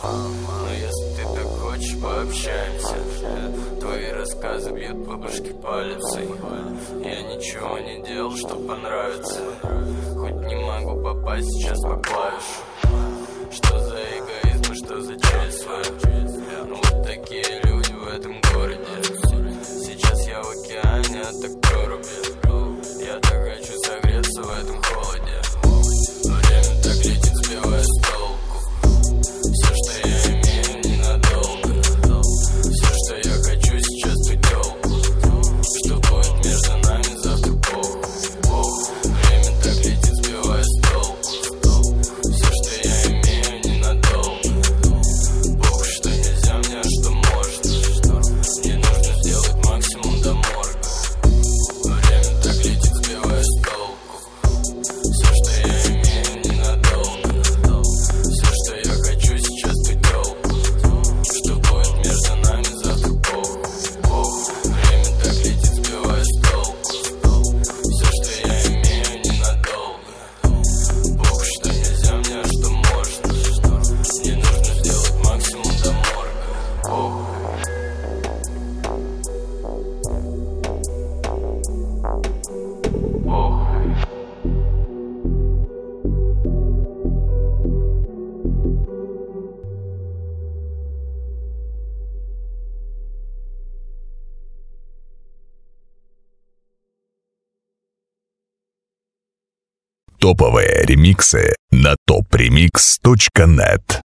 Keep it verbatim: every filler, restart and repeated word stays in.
Но если ты так хочешь, пообщаемся. Твои рассказы бьют по башке палицей. Я ничего не делал, чтоб понравиться. Хоть не могу попасть сейчас по клавишу. Что за эгоизм и что за часть свою? Ну вот такие люди в этом городе. Сейчас я в океане, а так проруби. Я так хочу согреться в этом холоде. Время так летит, сбивая с толку. Все, что я имею, ненадолго. Все, что я хочу, сейчас быть толку. Что будет между нами, завтра похуй. Время так летит, сбивая с толку. Все, что я имею, ненадолго. Похуй, что нельзя мне, а что можно. Мне нужно сделать максимум до морга. Время так летит, сбивая с толку. Все, что я имею, ненадолго. Все, что я хочу, сейчас быть толку. Что будет между нами, завтра похуй. Время так летит, сбивая с толку. Все, что я имею, ненадолго. Похуй, что нельзя мне, а что можно. Мне нужно сделать максимум до морга. Похуй. Топовые ремиксы на топ ремикс точка нет.